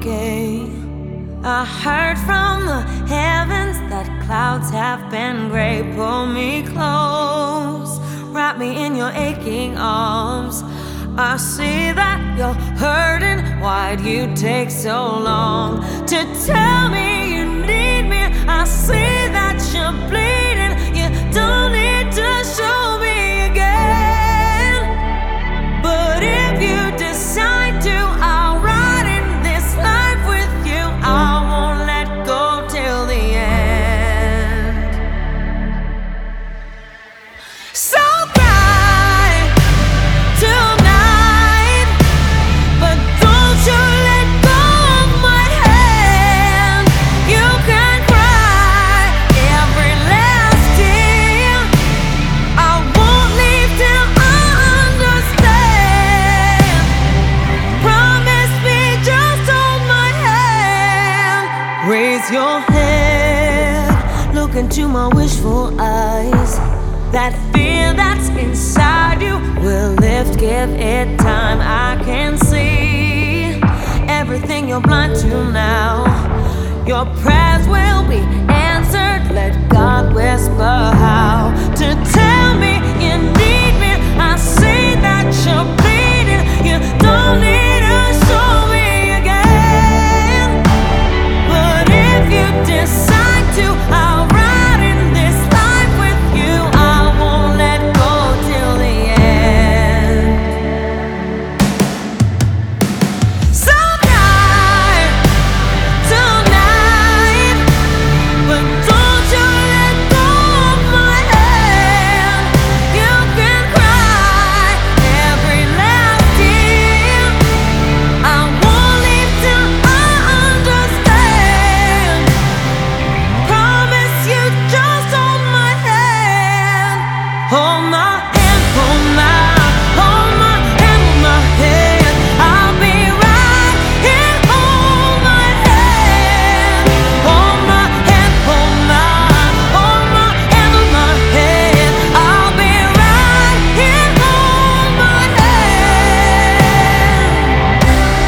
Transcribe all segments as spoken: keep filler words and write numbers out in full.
okay. I heard from the heavens that clouds have been gray. Pull me close, wrap me in your aching arms. I see that you're hurting. Why'd you take so long to tell me you need me? I see that you're bleeding. You don't need to show me again. But if you decide to, I'll ride in this life with you. I won't let go till the end. So cry tonight, but don't you let go of my hand. You can cry every last tear. I won't leave till I understand. Promise me, just hold my hand. Raise your head, look into my wishful eyes. That fear that's inside you will lift, give it time. I can see everything you're blind to now. Your prayers will be answered. Let God whisper how to tell me you need me. I see that you're bleeding. You don't need to show me again. But if you decide to, I'll ride in this life with you. I won't let go till the end. So cry tonight, but don't you let go of my hand. You can cry every last tear. I won't leave till I understand. Promise you, just hold my hand. Hold my hand, hold my, hold my hand, hold my hand. I'll be right here. Hold my hand, hold my hand, hold my, hold my hand, hold my hand. I'll be right here. Hold my hand.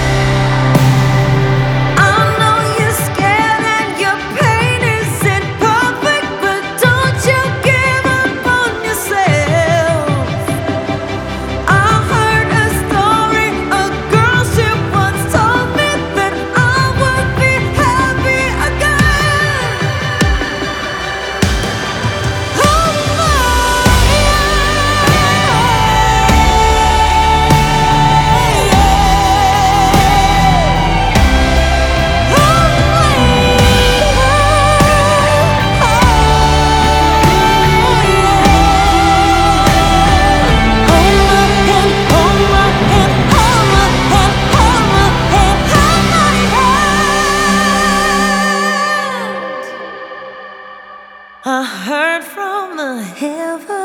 I know you're scared and your pain isn't perfect, but don't you give up on yourself. I heard a story, a girl, she once told me that I would be happy again. Hold my I heard from the heavens